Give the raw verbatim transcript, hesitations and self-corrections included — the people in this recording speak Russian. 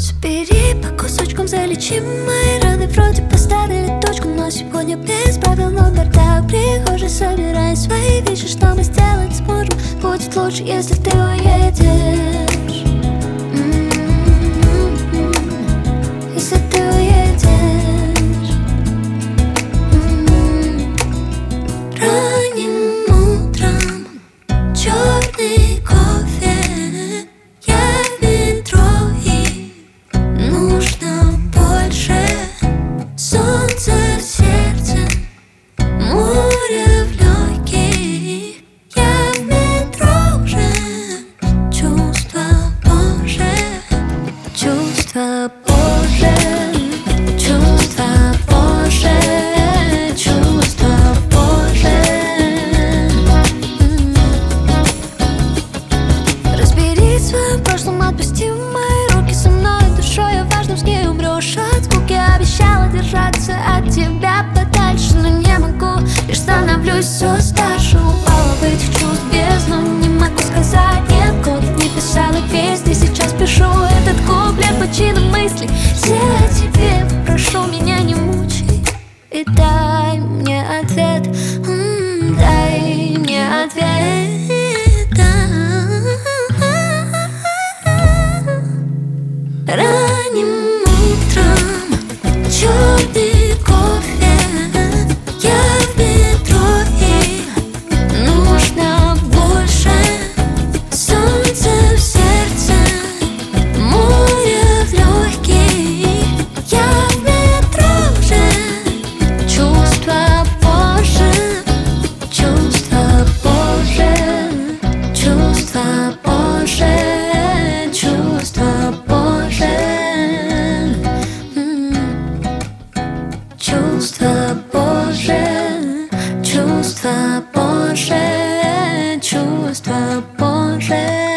Собери по кусочкам, залечим мои раны. Вроде поставили точку, но сегодня без правил. Номер так в прихожей, собирай свои вещи. Что мы сделать сможем? Будет лучше, если ты уедешь. Если ты уедешь. Ранним утром черный кофе, я в метро, и нужно больше. Солнце в сердце, море в легких, я в метро уже. Чувства Божие, чувства Божие, чувства Божие, чувства Божие. Разбери в своем прошлом, отпусти мои руки. Со мной душой я важным с ней умрешь от скуки. Обещала держаться от тебя подальше, но не могу, лишь становлюсь все старше. Упала в этих чувств бездну, не могу сказать нет. Год не писала песни, сейчас пишу этот куплет по чину мыслей. Все о тебе, прошу, меня не мучай. И дай мне ответ, м, дай мне ответ. Ранним утром черный кофе, я в метро, и нужно больше. Солнце в сердце, море в легких, я в метро уже. Чувства Божие, чувства Божие, чувства Божие, чувства Божие. Чувства Божие, чувства Божие, чувства Божие.